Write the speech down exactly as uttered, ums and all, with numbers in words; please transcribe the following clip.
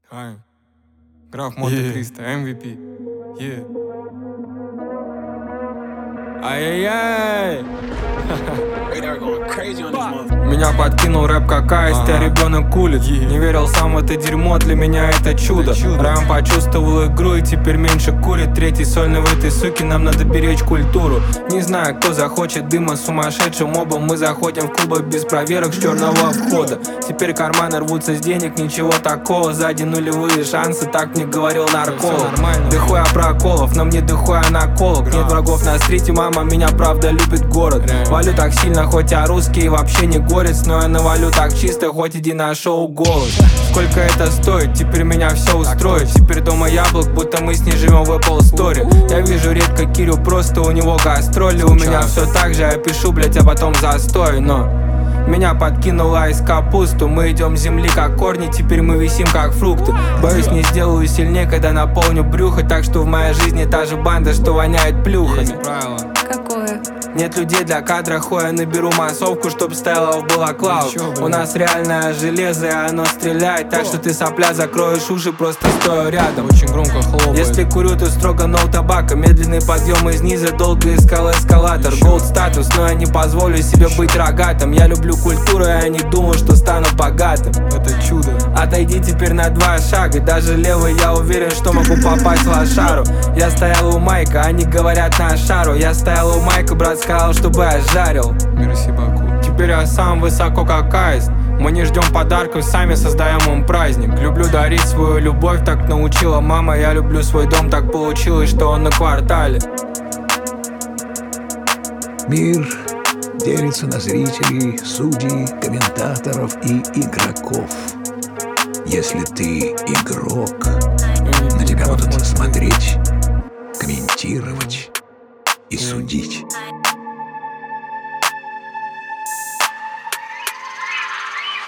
Ай. Граф Монте-Кристо, эм ви пи. Yeah. Ай-яй-яй. Меня подкинул рэп как аист, я ребенок улиц. Не верил сам в это дерьмо, для меня это чудо. Рэм почувствовал игру и теперь меньше курит. Третий сольный в этой суке, нам надо беречь культуру. Не знаю, кто захочет дыма с сумасшедшим мобом. Мы заходим в клубы без проверок с черного входа. Теперь карманы рвутся с денег, ничего такого. Сзади нулевые шансы, так мне говорил нарколог. Дохуя проколов, но мне дохуя наколок. Нет врагов на стрите, мама меня правда любит город. Валю так сильно, хоть я русский вообще не горец. Но я навалю так чисто, хоть иди на шоу голос. Сколько это стоит, теперь меня все устроит. Теперь дома яблок, будто мы с ней живем в Apple Store. Я вижу редко Кирю, просто у него гастроли. У меня все так же, я пишу, блять, а потом застой. Но меня подкинула из капусту. Мы идем с земли как корни, теперь мы висим как фрукты. Боюсь, не сделаю сильнее, когда наполню брюхо. Так что в моей жизни та же банда, что воняет плюхами. Какое? Нет людей для кадра, хуя наберу массовку, чтоб стояла в балаклаву. У нас реальное железо, и оно стреляет. Так что ты, сопля, закроешь уши, просто стоя рядом. Очень громко хлопает. Если курю, то строго ноу табака. Медленный подъем из низа, долго искал эскалатор. Голд статус, но я не позволю себе быть рогатым. Я люблю культуру, я не думал, что стану богатым. Это чудо. Отойди теперь на два шага. Даже левый, я уверен, что могу попасть в лошару. Я стоял у майка, они говорят на шару. Я стоял у майка, брат сказал, чтобы я жарил. Мерси Баку. Теперь я сам высоко как аист. Мы не ждем подарков, сами создаем им праздник. Люблю дарить свою любовь, так научила мама. Я люблю свой дом, так получилось, что он на квартале. Мир делится на зрителей, судей, комментаторов и игроков. Если ты игрок, на тебя будут смотреть, комментировать и судить.